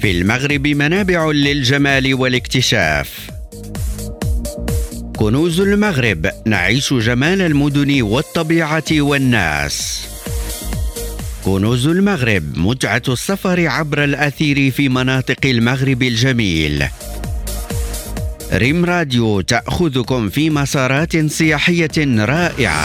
في المغرب منابع للجمال والاكتشاف. كنوز المغرب، نعيش جمال المدن والطبيعة والناس. كنوز المغرب، متعة السفر عبر الأثير في مناطق المغرب الجميل. ريم راديو تأخذكم في مسارات سياحية رائعة.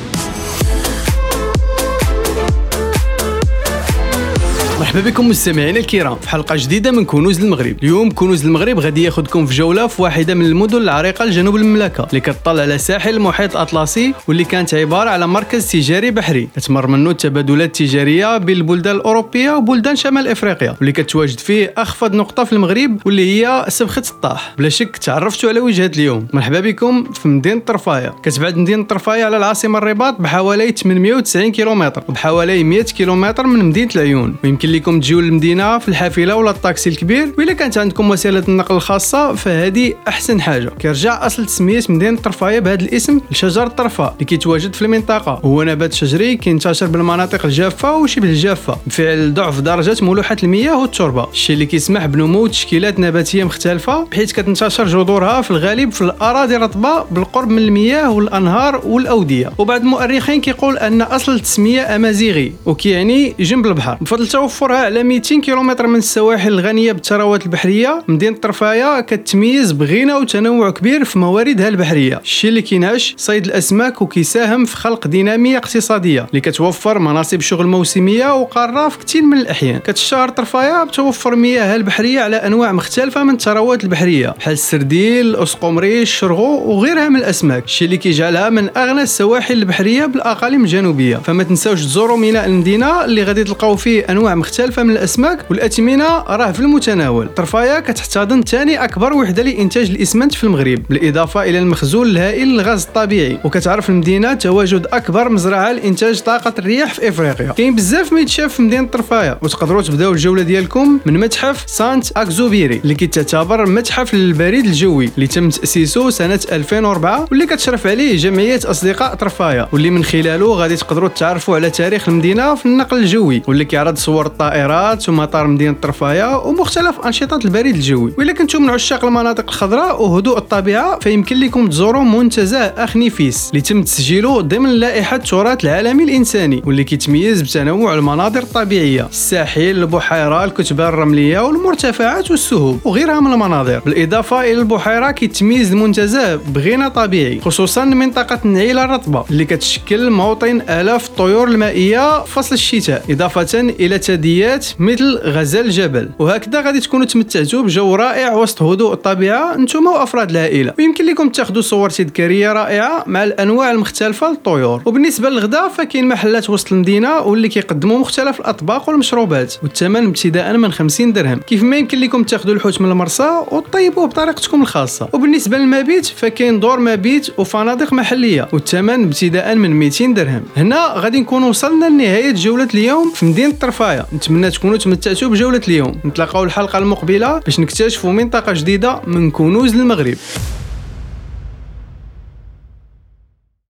مرحبا بكم مستمعينا الكرام في حلقة جديدة من كنوز المغرب. اليوم كنوز المغرب غادي ياخذكم في جولة في واحدة من المدن العريقة لجنوب المملكة اللي كتطل على ساحل المحيط الأطلسي، واللي كانت عبارة على مركز تجاري بحري كتمر منه التبادلات التجارية بين البلدان الأوروبية وبلدان شمال إفريقيا، واللي كتواجد فيه أخفض نقطة في المغرب واللي هي سبخة الطاح. بلا شك تعرفتوا على وجهة اليوم. مرحبا بكم في مدينة طرفاية. كتبعد مدينة طرفاية على العاصمة الرباط بحوالي 890 كيلومتر وبحوالي 100 كيلومتر من مدينة العيون، ويمكن لكم تجيو للمدينه في الحافله ولا الطاكسي الكبير، وإلا كانت عندكم وسيله النقل الخاصه فهذه احسن حاجه. كيرجع اصل تسميه مدينه طرفايه بهذا الاسم لشجر الطرفه اللي كيتواجد في المنطقه. هو نبات شجري كينتشر بالمناطق الجافه وشبه الجافه بفعل ضعف درجه ملوحه المياه والتربه، الشيء اللي كيسمح بنمو تشكيلات نباتيه مختلفه بحيث كتنتشر جذورها في الغالب في الاراضي الرطبه بالقرب من المياه والانهار والاوديه. وبعض المؤرخين كيقول ان اصل التسميه امازيغي وكيعني جنب البحر. بفضل توفرها على 200 كيلومتر من السواحل الغنيه بالثروات البحريه، مدينه طرفايه كتميز بغنى وتنوع كبير في مواردها البحريه، الشيء اللي كينعش صيد الاسماك وكيساهم في خلق ديناميه اقتصاديه اللي كتوفر مناصب شغل موسميه وقاره في كثير من الاحيان. كتشهر طرفايه بتوفر مياهها البحريه على انواع مختلفه من الثروات البحريه بحال السردين، الاسقمري، الشرغو وغيرها من الاسماك، الشيء اللي كيجعلها من اغنى السواحل البحريه بالاقاليم الجنوبيه. فما تنساوش تزوروا ميناء المدينه اللي غادي تلقاو فيه انواع مختلفه من الاسماك، والاثمنه راه في المتناول. طرفايه كتحتضن ثاني اكبر وحده لانتاج الاسمنت في المغرب، بالاضافه الى المخزون الهائل للغاز الطبيعي. وكتعرف المدينه تواجد اكبر مزرعه لانتاج طاقه الرياح في افريقيا. كاين بزاف ما يتشاف في مدينه طرفايه، وتقدروا تبداو الجوله ديالكم من متحف سانت اكزوبيري اللي كيتعتبر متحف للبريد الجوي اللي تم تاسيسه سنه 2004 واللي كتشرف عليه جمعيه اصدقاء طرفايه، واللي من خلاله غادي تقدروا تعرفوا على تاريخ المدينه في النقل الجوي، واللي كيعرض صور الطائرات ومطار مدينة طرفاية ومختلف أنشطة البريد الجوي. وإلا كنتم من عشاق المناطق الخضراء وهدوء الطبيعة فيمكن لكم تزوروا منتزه أخ نفيس اللي تم تسجيله ضمن لائحة التراث العالمي الإنساني، واللي كيتميز بتنوع المناظر الطبيعية، الساحل، البحيرة، الكتبة الرملية والمرتفعات والسهوب وغيرها من المناظر. بالإضافة إلى البحيرة كيتميز المنتزه بغنى طبيعي، خصوصا منطقة النعيلة الرطبة اللي كتشكل موطن آلاف الطيور المائية فصل الشتاء، إضافة إلى ثدييات مثل غزال الجبل. وهكذا غادي تكونوا تمتعتوا بجو رائع وسط هدوء الطبيعه انتم وافراد العائله، ويمكن لكم تاخذوا صور تذكاريه رائعه مع الانواع المختلفه للطيور. وبالنسبه للغداء فكاين محلات وسط المدينه واللي كيقدموا مختلف الاطباق والمشروبات، والثمن ابتداء من 50 درهم. كيف ما يمكن لكم تاخذوا الحوت من المرسى وتطيبوه بطريقتكم الخاصه. وبالنسبه للمبيت فكاين دور مبيت وفنادق محليه، والثمن ابتداء من 200 درهم. هنا غادي نكون وصلنا لنهايه جوله اليوم في مدينه طرفايه. نتمنى تكونوا تمتعتوا بجولة اليوم. نتلاقاو الحلقة المقبلة باش نكتشفوا منطقة جديدة من كنوز المغرب.